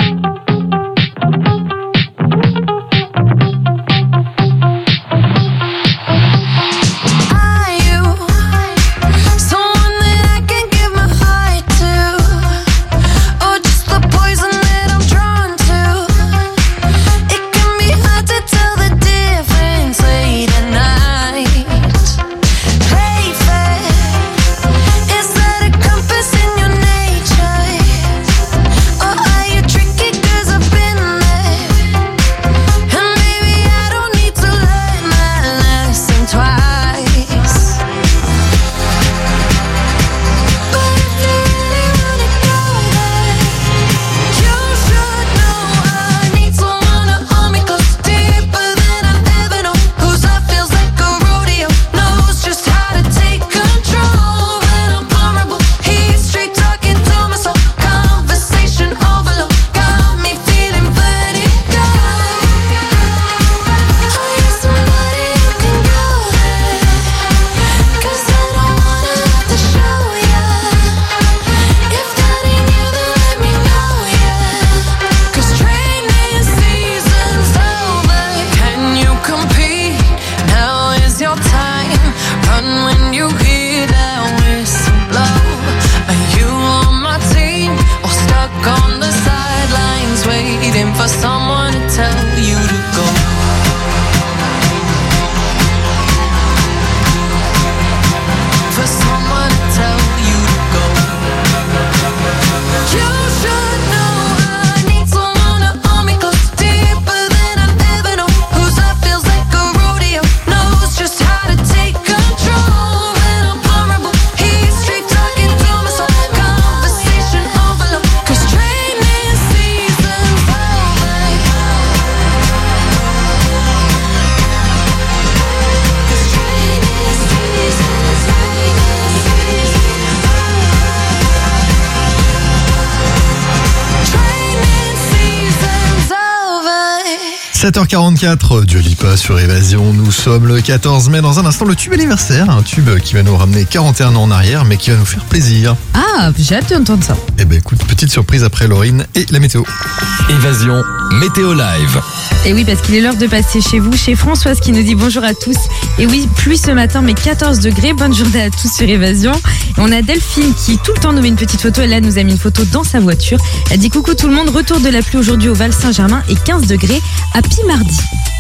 sept heures quarante-quatre, Dua Lipa sur Évasion. Nous sommes le quatorze mai. Dans un instant, le tube anniversaire. Un tube qui va nous ramener quarante et un ans en arrière, mais qui va nous faire plaisir. Ah, j'ai hâte d'entendre ça. Eh ben écoute, petite surprise après Laurine et la météo. Évasion, météo live. Et oui, parce qu'il est l'heure de passer chez vous, chez Françoise qui nous dit bonjour à tous. Et oui, pluie ce matin, mais quatorze degrés. Bonne journée à tous sur Évasion. Et on a Delphine qui tout le temps nous met une petite photo. Elle là nous a mis une photo dans sa voiture. Elle dit coucou tout le monde, retour de la pluie aujourd'hui au Val Saint-Germain et quinze degrés. Happy mardi.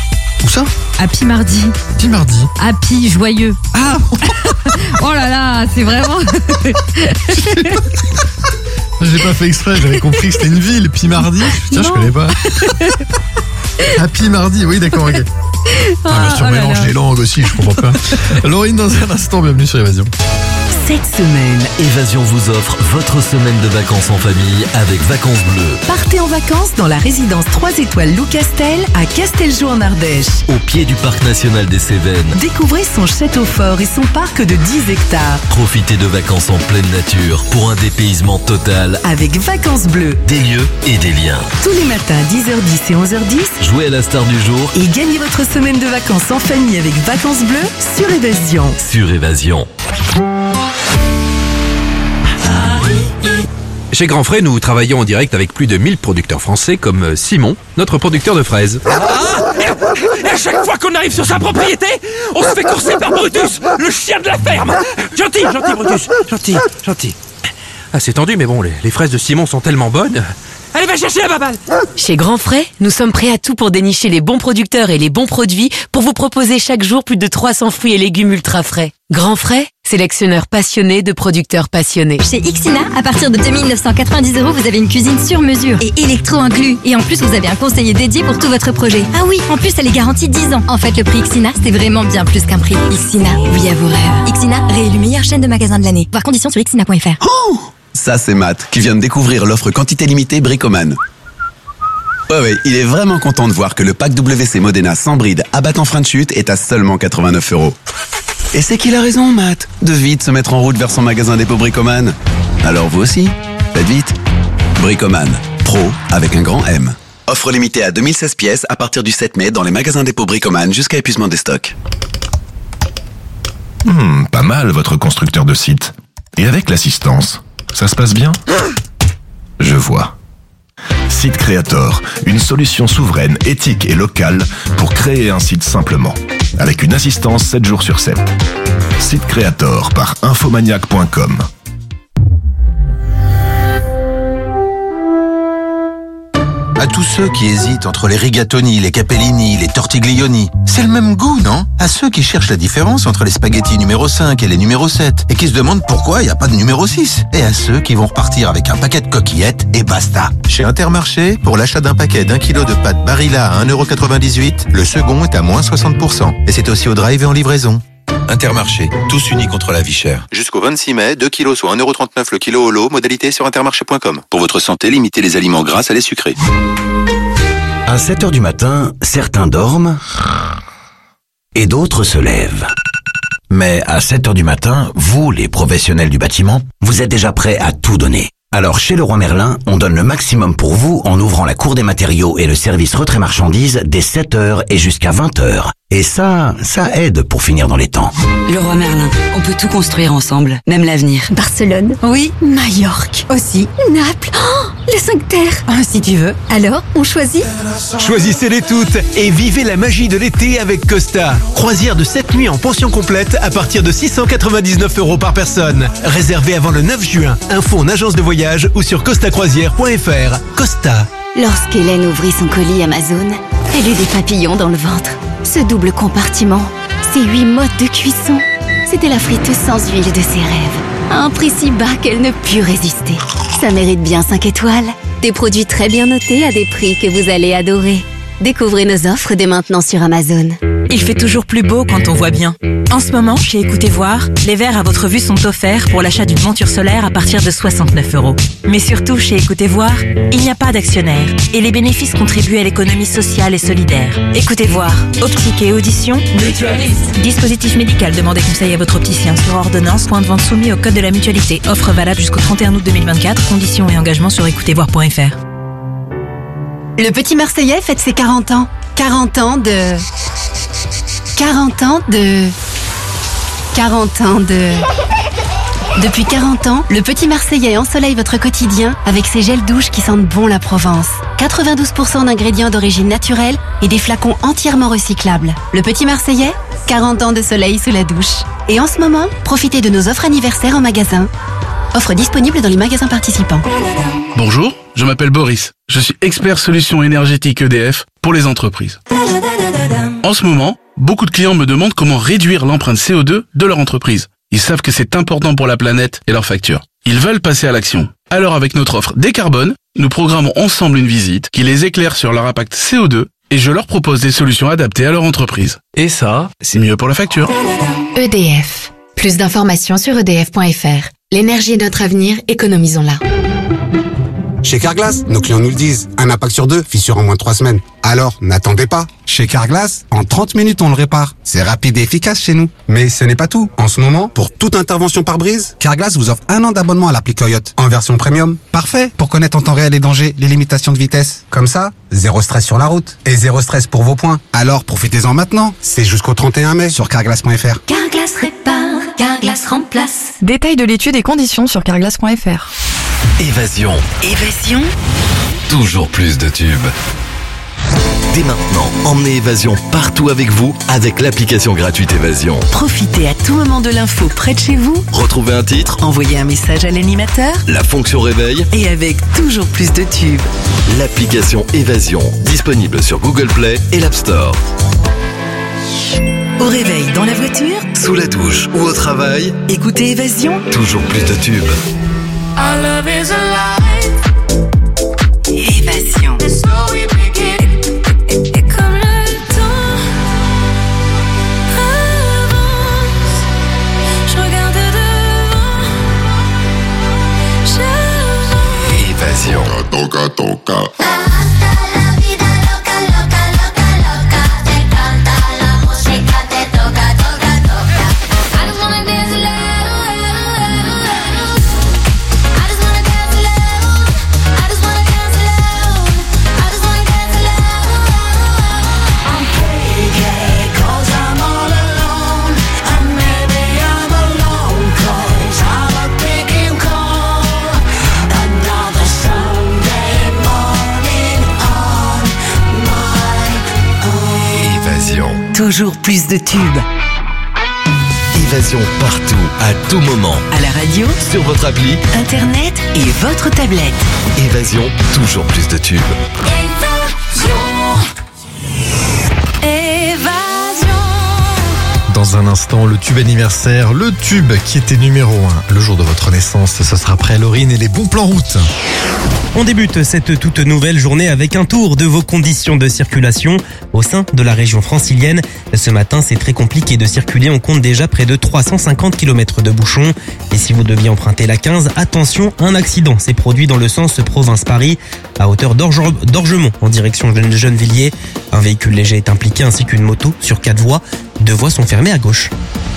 Où ça? Happy mardi. Happy mardi. Happy, joyeux. Ah. Oh là là, c'est vraiment... J'ai pas fait exprès, j'avais compris que c'était une ville. Happy mardi. Putain, je connais pas. Happy mardi, oui d'accord, ok. Ah, bah, sur oh mélange les langues aussi, je comprends pas. Laurine dans un instant, bienvenue sur Évasion. cette semaine. Évasion vous offre votre semaine de vacances en famille avec Vacances Bleues. Partez en vacances dans la résidence trois étoiles Loup Castel à Casteljoux en Ardèche. Au pied du parc national des Cévennes. Découvrez son château fort et son parc de dix hectares. Profitez de vacances en pleine nature pour un dépaysement total. Avec Vacances Bleues. Des lieux et des liens. Tous les matins dix heures dix et onze heures dix. Jouez à la star du jour. Et gagnez votre semaine de vacances en famille avec Vacances Bleues sur Évasion. Sur Évasion. Chez Grand Frais, nous travaillons en direct avec plus de mille producteurs français comme Simon, notre producteur de fraises. Ah, et à chaque fois qu'on arrive sur sa propriété, on se fait courser par Brutus, le chien de la ferme. Gentil, gentil Brutus, gentil, gentil. Ah, c'est tendu, mais bon, les, les fraises de Simon sont tellement bonnes. Allez, va chercher la baballe. Chez Grand Frais, nous sommes prêts à tout pour dénicher les bons producteurs et les bons produits pour vous proposer chaque jour plus de trois cents fruits et légumes ultra frais. Grand Frais, sélectionneur passionné de producteurs passionnés. Chez Ixina, à partir de deux mille neuf cent quatre-vingt-dix euros, vous avez une cuisine sur mesure et électro inclus. Et en plus, vous avez un conseiller dédié pour tout votre projet. Ah oui, en plus, elle est garantie dix ans. En fait, le prix Ixina, c'est vraiment bien plus qu'un prix. Ixina, oui à vos rêves. Ixina, réélu meilleure chaîne de magasins de l'année. Voir conditions sur ixina point f r. Oh, ça, c'est Matt, qui vient de découvrir l'offre quantité limitée Bricoman. Ouais, ouais, il est vraiment content de voir que le pack W C Modena sans bride à battant frein de chute est à seulement quatre-vingt-neuf euros. Et c'est qu'il a raison, Matt, de vite se mettre en route vers son magasin dépôt Bricoman. Alors vous aussi, faites vite. Bricoman, pro avec un grand M. Offre limitée à deux mille seize pièces à partir du sept mai dans les magasins dépôt Bricoman jusqu'à épuisement des stocks. Hmm, pas mal votre constructeur de site. Et avec l'assistance, ça se passe bien ? Je vois. Site Creator, une solution souveraine, éthique et locale pour créer un site simplement. Avec une assistance sept jours sur sept. Site Creator par infomaniac point com. À tous ceux qui hésitent entre les rigatoni, les capellini, les tortiglioni, c'est le même goût, non? À ceux qui cherchent la différence entre les spaghettis numéro cinq et les numéro sept, et qui se demandent pourquoi il n'y a pas de numéro six. Et à ceux qui vont repartir avec un paquet de coquillettes, et basta. Chez Intermarché, pour l'achat d'un paquet d'un kilo de pâtes Barilla à un euro quatre-vingt-dix-huit, le second est à moins soixante pour cent. Et c'est aussi au drive et en livraison. Intermarché, tous unis contre la vie chère. Jusqu'au vingt-six mai, deux kilos soit un euro trente-neuf le kilo au lot, modalité sur intermarché point com. Pour votre santé, limitez les aliments gras à les sucrés. À sept heures du matin, certains dorment et d'autres se lèvent. Mais à sept heures du matin, vous, les professionnels du bâtiment, vous êtes déjà prêts à tout donner. Alors chez Leroy Merlin, on donne le maximum pour vous en ouvrant la cour des matériaux et le service retrait marchandises dès sept heures et jusqu'à vingt heures. Et ça, ça aide pour finir dans les temps. Leroy Merlin, on peut tout construire ensemble, même l'avenir. Barcelone. Oui. Majorque. Aussi. Naples. Oh, les cinq terres. Ah, si tu veux. Alors, on choisit? Choisissez-les toutes et vivez la magie de l'été avec Costa. Croisière de sept nuits en pension complète à partir de six cent quatre-vingt-dix-neuf euros par personne. Réservé avant le neuf juin. Info en agence de voyage ou sur costa croisière point f r. Costa. Lorsqu'Hélène ouvrit son colis Amazon, elle eut des papillons dans le ventre. Ce double compartiment, ces huit modes de cuisson, c'était la friteuse sans huile de ses rêves. À un prix si bas qu'elle ne put résister. Ça mérite bien cinq étoiles. Des produits très bien notés à des prix que vous allez adorer. Découvrez nos offres dès maintenant sur Amazon. Il fait toujours plus beau quand on voit bien. En ce moment, chez Écoutez Voir, les verres à votre vue sont offerts pour l'achat d'une monture solaire à partir de soixante-neuf euros. Mais surtout, chez Écoutez Voir, il n'y a pas d'actionnaire et les bénéfices contribuent à l'économie sociale et solidaire. Écoutez Voir, optique et audition, mutualiste. Dispositif médical, demandez conseil à votre opticien sur ordonnance, point de vente soumis au code de la mutualité. Offre valable jusqu'au trente et un août deux mille vingt-quatre, conditions et engagements sur écoutez voir point f r. Le petit Marseillais fête ses quarante ans. quarante ans de... quarante ans de... quarante ans de... Depuis quarante ans, le petit Marseillais ensoleille votre quotidien avec ses gels douches qui sentent bon la Provence. quatre-vingt-douze pour cent d'ingrédients d'origine naturelle et des flacons entièrement recyclables. Le petit Marseillais, quarante ans de soleil sous la douche. Et en ce moment, profitez de nos offres anniversaires en magasin. Offre disponible dans les magasins participants. Bonjour, je m'appelle Boris. Je suis expert solutions énergétiques E D F pour les entreprises. En ce moment, beaucoup de clients me demandent comment réduire l'empreinte C O deux de leur entreprise. Ils savent que c'est important pour la planète et leurs factures. Ils veulent passer à l'action. Alors avec notre offre Décarbone, nous programmons ensemble une visite qui les éclaire sur leur impact C O deux et je leur propose des solutions adaptées à leur entreprise. Et ça, c'est mieux pour la facture. E D F. Plus d'informations sur e d f point f r. L'énergie est notre avenir, économisons-la. Chez Carglass, nos clients nous le disent. Un impact sur deux, fissure en moins de trois semaines. Alors, n'attendez pas. Chez Carglass, en trente minutes, on le répare. C'est rapide et efficace chez nous. Mais ce n'est pas tout. En ce moment, pour toute intervention par brise, Carglass vous offre un an d'abonnement à l'appli Coyote en version premium. Parfait pour connaître en temps réel les dangers, les limitations de vitesse. Comme ça, zéro stress sur la route. Et zéro stress pour vos points. Alors, profitez-en maintenant. C'est jusqu'au trente et un mai sur carglass point f r. Carglass répare, Carglass remplace. Détail de l'étude et conditions sur carglass point f r. Évasion. Évasion. Toujours plus de tubes. Dès maintenant, emmenez Évasion partout avec vous avec l'application gratuite Évasion. Profitez à tout moment de l'info près de chez vous. Retrouvez un titre, Envoyez un message à l'animateur. la fonction réveil, Et avec toujours plus de tubes. l'application Évasion, disponible sur Google Play et l'App Store. Au réveil, dans la voiture, Sous la douche ou au travail, écoutez Évasion. toujours plus de tubes. Our love is alive. Évasion. So we begin. Et comme le temps avance, je regarde devant. J'avance. Évasion. Toca, toca. Toujours plus de tubes. Évasion partout, à tout moment. À la radio, Sur votre appli, internet et votre tablette. Évasion, toujours plus de tubes. Dans un instant, le tube anniversaire, le tube qui était numéro un le jour de votre naissance. Ce sera après Laurine et les bons plans route. On débute cette toute nouvelle journée avec un tour de vos conditions de circulation au sein de la région francilienne. Ce matin, c'est très compliqué de circuler. On compte déjà près de trois cent cinquante kilomètres de bouchons. Et si vous deviez emprunter la quinze, attention, un accident s'est produit dans le sens province-Paris à hauteur d'Orge- d'Orgemont en direction de Gennevilliers. Un véhicule léger est impliqué ainsi qu'une moto sur quatre voies. Deux voies sont fermées à gauche.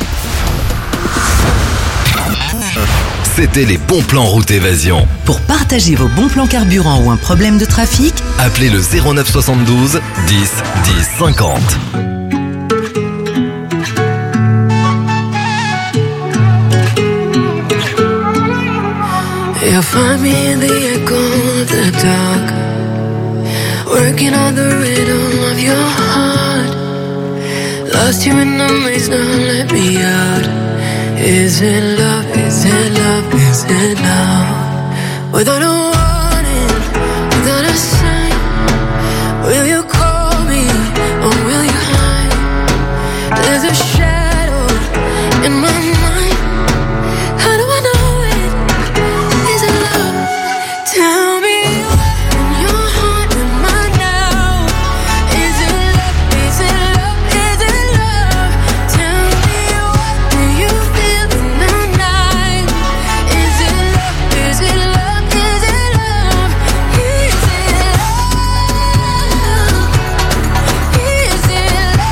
C'était les bons plans route Évasion. Pour partager vos bons plans carburant ou un problème de trafic, Appelez le zéro neuf soixante-douze dix dix cinquante. You'll find me in the echo of the dark, working on the rhythm of your heart. Lost you in the maze, now let me out. Is it love, is it love, is it love? Without a warning, without a sign, will you call me or will you hide? There's a shadow in my mind. How do I know it? Is it love? Tell me what in your heart am I now? Is it love? Is it love? Is it love? Tell me what do you feel in the night? Is it love? Is it love? Is it love? Is it love? Is it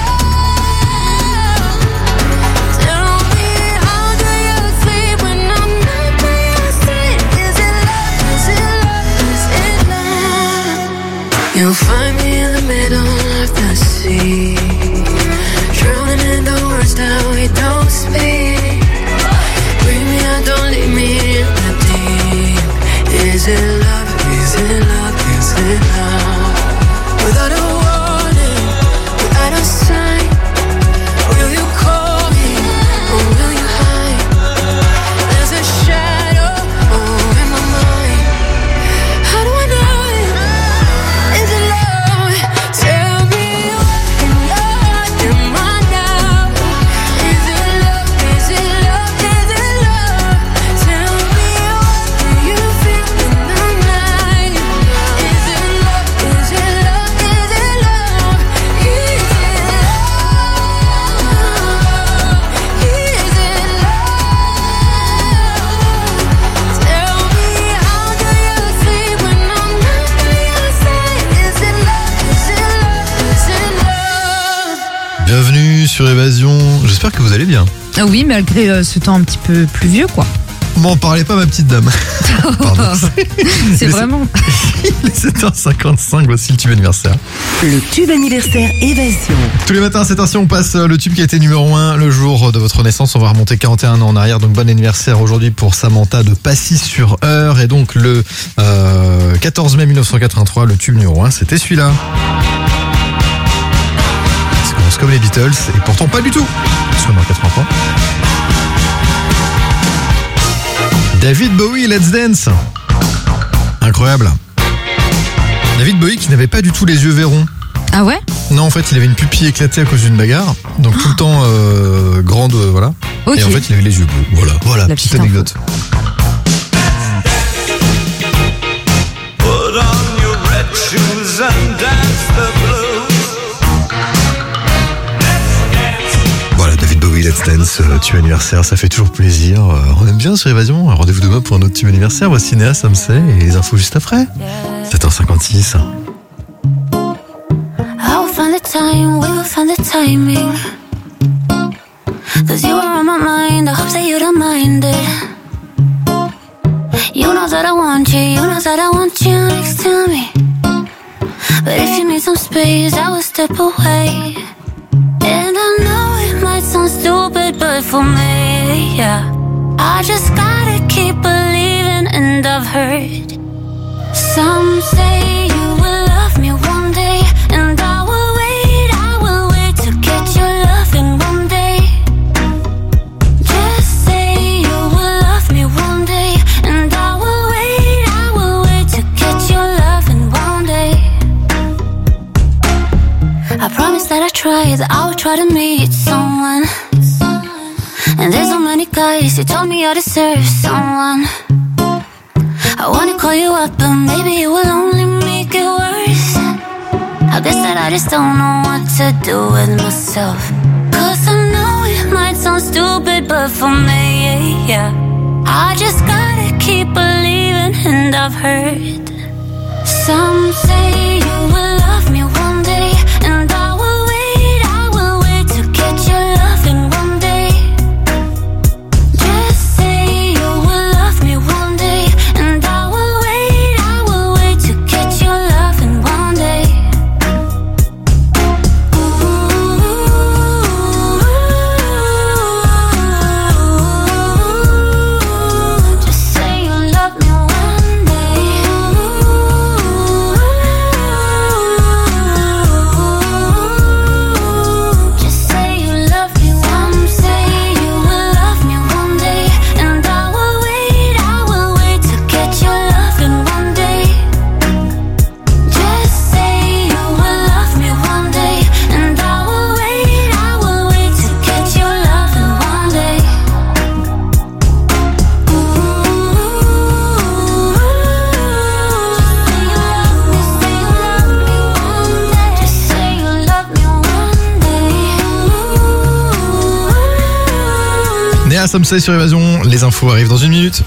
love? Tell me how do you sleep when I'm not by your side? Is it love? Is it love? Is it love? You'll find me in the middle of the sea, drowning in the words that we don't speak. Bring me out, don't leave me in the deep. Is it love? Is it love? Is it love? Without a warning, without a sign, will you call me or will you hide? There's a shadow over my mind. How do I know it? Is it love? Tell me what in love sur Évasion. J'espère que vous allez bien. Ah oui, malgré euh, ce temps un petit peu pluvieux, quoi. M'en parlez pas, ma petite dame. Pardon. C'est vraiment... Il est sept heures cinquante-cinq, voici le tube anniversaire. Le tube anniversaire Évasion. Tous les matins à cette heure-ci, on passe le tube qui a été numéro un le jour de votre naissance. On va remonter quarante et un ans en arrière. Donc bon anniversaire aujourd'hui pour Samantha de Passy-sur-Eure. Et donc le euh, quatorze mai mille neuf cent quatre-vingt-trois, le tube numéro un, c'était celui-là. Ça commence comme les Beatles et pourtant pas du tout. Parce qu'on est en quatre-vingt-trois. David Bowie, Let's Dance. Incroyable. David Bowie qui n'avait pas du tout les yeux verrons. Ah ouais? Non, en fait, il avait une pupille éclatée à cause d'une bagarre. Donc tout le temps euh, grande, euh, voilà. Okay. Et en fait, il avait les yeux bleus. Voilà, voilà, La petite petite anecdote. Put on your red shoes and dance the blues. Voilà, David Bowie, Let's Dance, euh, tube anniversaire, ça fait toujours plaisir. Euh, on aime bien sur Évasion. Rendez-vous demain pour un autre tube anniversaire. Voici Néa, ça me sait, et les infos juste après. sept heures cinquante-six. I will find the time, we will find the timing. Cause you are on my mind, I hope that you don't mind it. You know that I want you, you know that I want you next to me. But if you need some space, I will step away. And I know it might sound stupid, but for me, yeah, I just gotta keep believing. And I've heard some say you will love me one day, and I will wait, I will wait to get your loving one day. Just say you will love me one day, and I will wait, I will wait to get your loving one day. I promise that I try, that I will try to meet someone. And there's so many guys who told me I deserve someone. I wanna call you up, but maybe it will only make it worse. I guess that I just don't know what to do with myself. Cause I know it might sound stupid, but for me, yeah, I just gotta keep believing. And I've heard some say you will love me one day, and I will wait, I will wait to get your loving one day. Just say you will love me one day, and I will wait, I will wait to get your loving one day. Ooh, just say you love me one day. Just say you love me one day. You will love me one day, and I will wait, I will wait to get your loving one day. Just say you will love me one day, and I will wait, I will wait to get your loving one day. Just say you love me one day. Néa, ça me sait sur Évasion. Les infos arrivent dans une minute.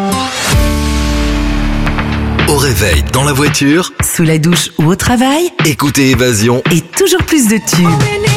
Au réveil, dans la voiture, Sous la douche ou au travail, écoutez Évasion. et toujours plus de tubes.